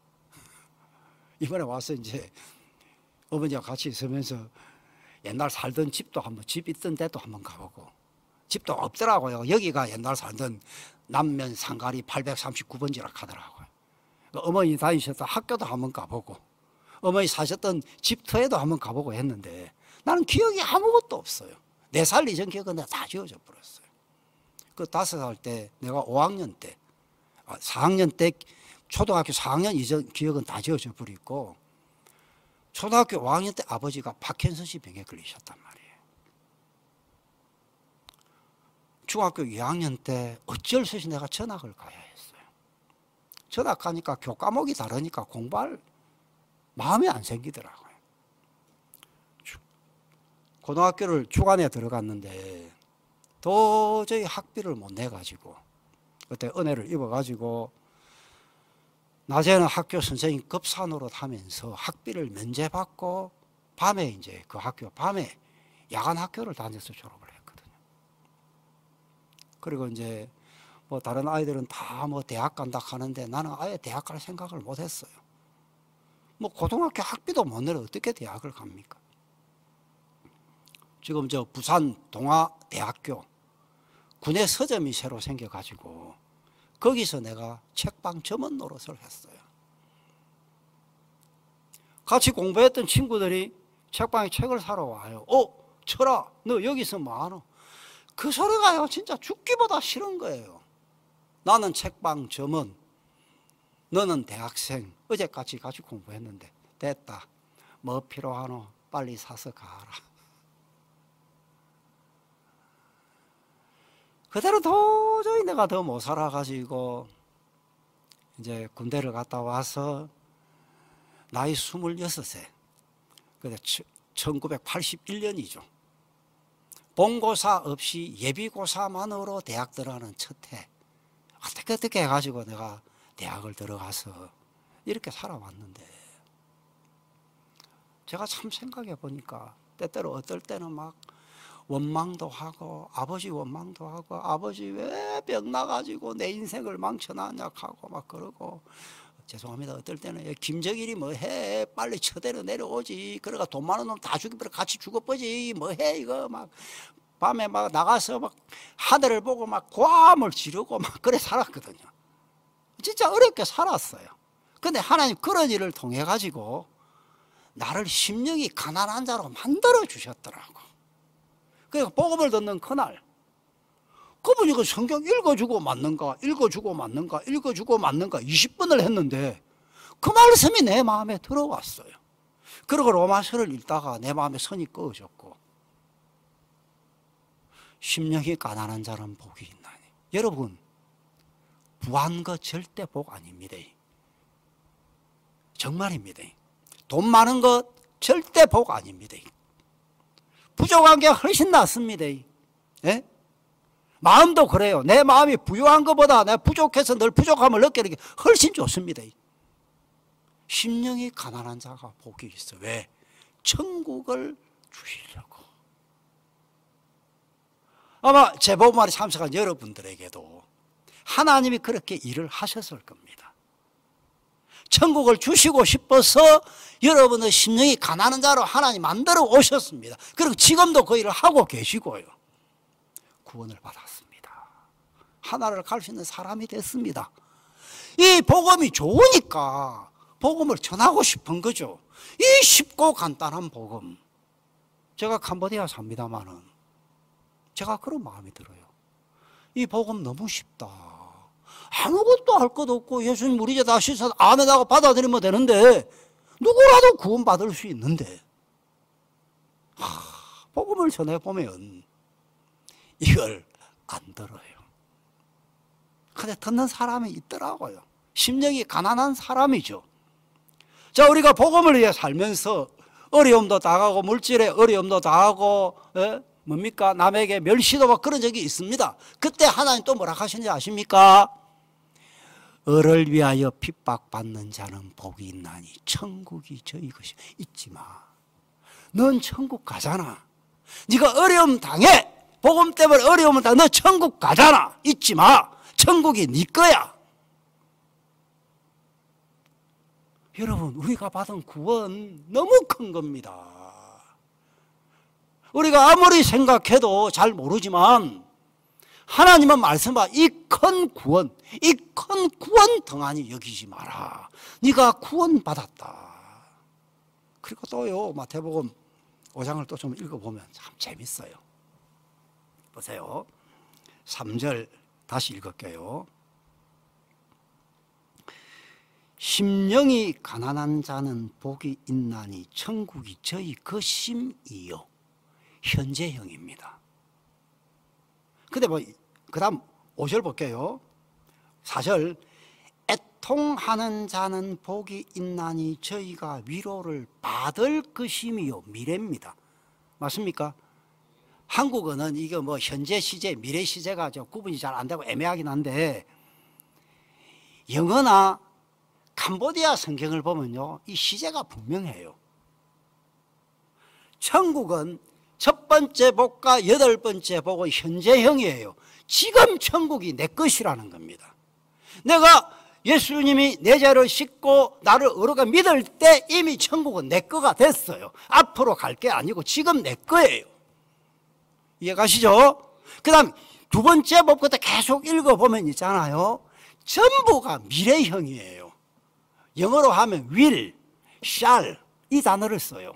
이번에 와서 이제 어머니와 같이 있으면서 옛날 살던 집도 한번 집 있던 데도 한번 가보고 집도 없더라고요. 여기가 옛날 살던 남면 상가리 839번지라 하더라고요. 어머니 다니셨던 학교도 한번 가보고 어머니 사셨던 집터에도 한번 가보고 했는데 나는 기억이 아무것도 없어요. 4살 이전 기억은 내가 다 지워져 버렸어요. 그 5살 때 내가 5학년 때 4학년 때 초등학교 4학년 이전 기억은 다 지워져 버리고 초등학교 5학년 때 아버지가 파킨슨씨 병에 걸리셨단 말이에요. 중학교 2학년 때 어쩔 수 없이 내가 전학을 가야 했어요. 전학 가니까 교과목이 다르니까 공부할 마음이 안 생기더라고요. 고등학교를 주간에 들어갔는데 도저히 학비를 못 내가지고 그때 은혜를 입어가지고 낮에는 학교 선생님 급사 노릇하면서 학비를 면제받고 밤에 이제 그 학교 밤에 야간 학교를 다녀서 졸업을 했거든요. 그리고 이제 뭐 다른 아이들은 다 뭐 대학 간다 하는데 나는 아예 대학 갈 생각을 못 했어요. 뭐 고등학교 학비도 못 내려 어떻게 대학을 갑니까? 지금 저 부산 동아대학교 군내 서점이 새로 생겨가지고 거기서 내가 책방 점원 노릇을 했어요. 같이 공부했던 친구들이 책방에 책을 사러 와요. 철아, 너 여기서 뭐하노? 그 소리가요 진짜 죽기보다 싫은 거예요. 나는 책방 점원, 너는 대학생. 어제까지 같이 공부했는데 됐다. 뭐 필요하노? 빨리 사서 가라. 그대로 도저히 내가 더 못 살아가지고 이제 군대를 갔다 와서 나이 26세. 그때 1981년이죠. 본고사 없이 예비고사만으로 대학 들어가는 첫 해. 어떻게 해가지고 내가 대학을 들어가서 이렇게 살아왔는데 제가 참 생각해 보니까 때때로 어떨 때는 막 원망도 하고 아버지 원망도 하고 아버지 왜 병 나가지고 내 인생을 망쳐놨냐 하고 막 그러고 죄송합니다. 어떨 때는 김정일이 뭐해 빨리 처대로 내려오지 그러가 돈 많은 놈 다 죽이버려 같이 죽어버지 뭐해 이거 막 밤에 막 나가서 막 하늘을 보고 막 고함을 지르고 막 그래 살았거든요. 진짜 어렵게 살았어요. 근데 하나님 그런 일을 통해 가지고 나를 심령이 가난한 자로 만들어 주셨더라고. 그러니까 복음을 듣는 그날 그분이 그 성경 읽어주고 맞는가 20번을 했는데 그 말씀이 내 마음에 들어왔어요. 그리고 로마서를 읽다가 내 마음에 선이 꺼졌고 심령이 가난한 자는 복이 있나니. 여러분 부한 거 절대 복 아닙니다. 정말입니다. 돈 많은 것 절대 복 아닙니다. 부족한 게 훨씬 낫습니다. 예? 마음도 그래요. 내 마음이 부유한 것보다 내가 부족해서 늘 부족함을 느끼는 게 훨씬 좋습니다. 심령이 가난한 자가 복이 있어. 왜? 천국을 주시려고. 아마 제 복음에 참석한 여러분들에게도 하나님이 그렇게 일을 하셨을 겁니다. 천국을 주시고 싶어서 여러분의 심령이 가난한 자로 하나님 만들어 오셨습니다. 그리고 지금도 그 일을 하고 계시고요. 구원을 받았습니다. 하나를 갈 수 있는 사람이 됐습니다. 이 복음이 좋으니까 복음을 전하고 싶은 거죠. 이 쉽고 간단한 복음. 제가 캄보디아 삽니다마는 제가 그런 마음이 들어요. 이 복음 너무 쉽다. 아무것도 할 것 없고 예수님 우리 죄 다 씻어서 아멘하고 받아들이면 되는데 누구라도 구원받을 수 있는데 복음을 전해보면 이걸 안 들어요. 근데 듣는 사람이 있더라고요. 심령이 가난한 사람이죠. 자, 우리가 복음을 위해 살면서 어려움도 당하고 물질의 어려움도 당하고 뭡니까? 남에게 멸시도 받고 그런 적이 있습니다. 그때 하나님 또 뭐라 하시는지 아십니까? 을을 위하여 핍박받는 자는 복이 있나니 천국이 저희 것이. 잊지 마. 넌 천국 가잖아. 네가 어려움 당해. 복음 때문에 어려움을 당해. 너 천국 가잖아. 잊지 마. 천국이 네 거야. 여러분, 우리가 받은 구원 너무 큰 겁니다. 우리가 아무리 생각해도 잘 모르지만 하나님은 말씀하 이 큰 구원, 이 큰 구원 등한히 여기지 마라. 네가 구원 받았다. 그리고 또요, 마태복음 5장을 또 좀 읽어보면 참 재밌어요. 보세요. 3절 다시 읽을게요. 심령이 가난한 자는 복이 있나니 천국이 저희 것임이요. 현재형입니다. 근데 뭐 그 다음 5절 볼게요. 4절 애통하는 자는 복이 있나니 저희가 위로를 받을 것이며 미래입니다. 맞습니까? 한국어는 이거 뭐 현재 시제, 미래 시제가 좀 구분이 잘 안 되고 애매하긴 한데, 영어나 캄보디아 성경을 보면요, 이 시제가 분명해요. 천국은 첫 번째 복과 여덟 번째 복은 현재형이에요. 지금 천국이 내 것이라는 겁니다. 내가 예수님이 내 죄를 씻고 나를 의롭게 믿을 때 이미 천국은 내 거가 됐어요. 앞으로 갈 게 아니고 지금 내 거예요. 이해가시죠? 그 다음 두 번째 복부터 계속 읽어보면 있잖아요. 전부가 미래형이에요. 영어로 하면 will, shall 이 단어를 써요.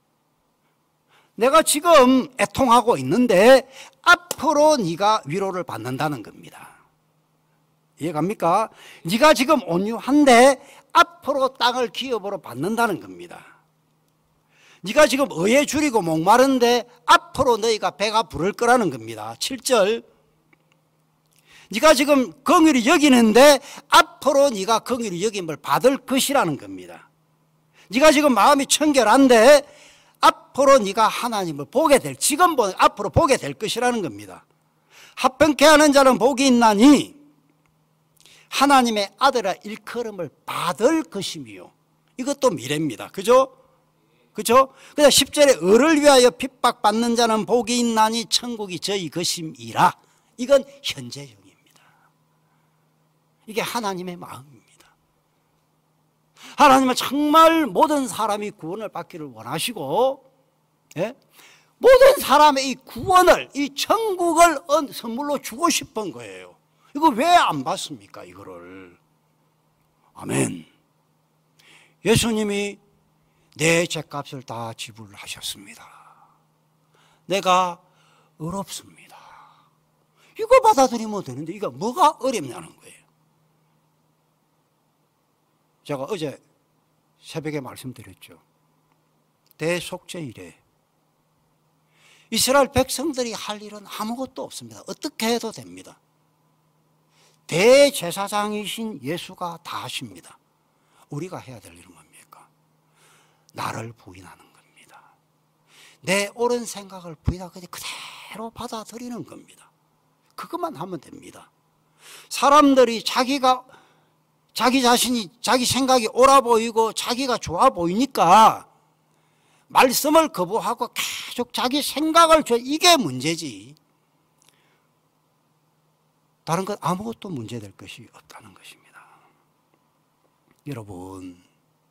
내가 지금 애통하고 있는데 앞으로 네가 위로를 받는다는 겁니다. 이해갑니까? 네가 지금 온유한데 앞으로 땅을 기업으로 받는다는 겁니다. 네가 지금 의에 줄이고 목마른데 앞으로 너희가 배가 부를 거라는 겁니다. 7절. 네가 지금 긍휼히 여기는데 앞으로 네가 긍휼히 여김을 받을 것이라는 겁니다. 네가 지금 마음이 청결한데 앞으로 네가 하나님을 보게 될, 지금 앞으로 보게 될 것이라는 겁니다. 합병케 하는 자는 복이 있나니 하나님의 아들의 일컬음을 받을 것이며, 이것도 미래입니다. 그죠? 그죠? 그다음 10절에 을을 위하여 핍박받는 자는 복이 있나니 천국이 저희 것임이라. 이건 현재형입니다. 이게 하나님의 마음입니다. 하나님은 정말 모든 사람이 구원을 받기를 원하시고, 예? 모든 사람의 이 구원을, 이 천국을 선물로 주고 싶은 거예요. 이거 왜 안 받습니까, 이거를? 아멘. 예수님이 내 죄값을 다 지불하셨습니다. 내가 의롭습니다. 이거 받아들이면 되는데 이거 뭐가 어렵냐는 거예요. 제가 어제 새벽에 말씀드렸죠. 대속죄일에 이스라엘 백성들이 할 일은 아무것도 없습니다. 어떻게 해도 됩니다. 대제사장이신 예수가 다 하십니다. 우리가 해야 될 일은 뭡니까? 나를 부인하는 겁니다. 내 옳은 생각을 부인하고 그대로 받아들이는 겁니다. 그것만 하면 됩니다. 사람들이 자기 자신이, 자기 생각이 옳아 보이고 자기가 좋아 보이니까 말씀을 거부하고 계속 자기 생각을 이게 문제지. 다른 건 아무것도 문제될 것이 없다는 것입니다. 여러분,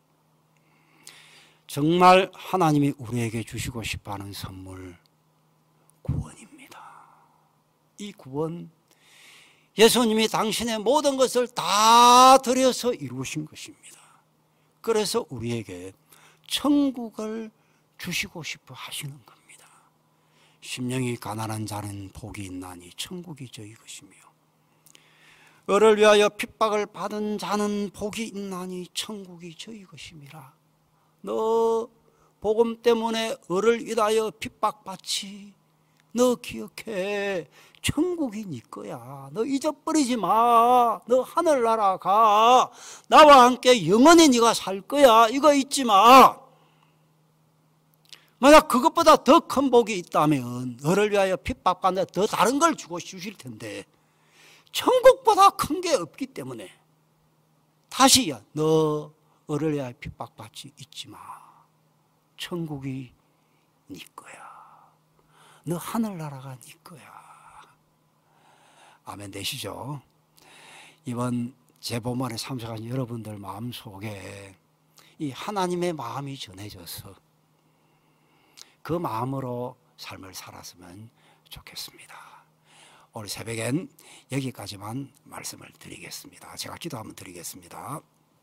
정말 하나님이 우리에게 주시고 싶어하는 선물, 구원입니다. 이 구원, 예수님이 당신의 모든 것을 다 들여서 이루신 것입니다. 그래서 우리에게 천국을 주시고 싶어 하시는 겁니다. 심령이 가난한 자는 복이 있나니 천국이 저희 것이며, 을을 위하여 핍박을 받은 자는 복이 있나니 천국이 저희 것임이라. 너 복음 때문에 을을 위하여 핍박받지, 너 기억해. 천국이 네 거야. 너 잊어버리지 마. 너 하늘나라 가. 나와 함께 영원히 네가 살 거야. 이거 잊지 마. 만약 그것보다 더 큰 복이 있다면 너를 위하여 핍박받는데 더 다른 걸 주실 텐데, 천국보다 큰 게 없기 때문에 다시야, 너 너를 위하여 핍박받지 잊지 마. 천국이 네 거야. 너 하늘나라가 네 거야. 아멘 되시죠? 이번 재보문에 참석한 여러분들 마음속에 이 하나님의 마음이 전해져서 그 마음으로 삶을 살았으면 좋겠습니다. 오늘 새벽엔 여기까지만 말씀을 드리겠습니다. 제가 기도 한번 드리겠습니다.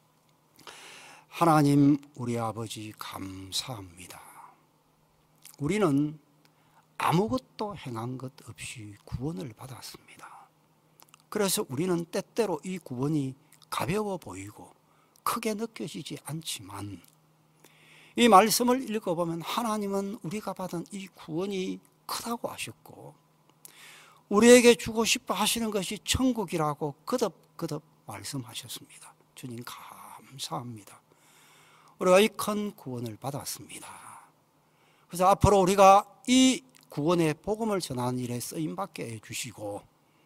하나님, 우리 아버지 감사합니다. 우리는 아무것도 행한 것 없이 구원을 받았습니다. 그래서 우리는 때때로 이 구원이 가벼워 보이고 크게 느껴지지 않지만, 이 말씀을 읽어보면 하나님은 우리가 받은 이 구원이 크다고 하셨고 우리에게 주고 싶어 하시는 것이 천국이라고 거듭거듭 말씀하셨습니다. 주님 감사합니다. 우리가 이 큰 구원을 받았습니다. 그래서 앞으로 우리가 이 구원의 복음을 전하는 일에 쓰임받게 해주시고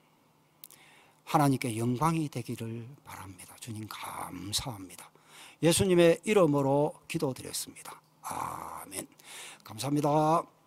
하나님께 영광이 되기를 바랍니다. 주님 감사합니다. 예수님의 이름으로 기도드렸습니다. 아멘. 감사합니다.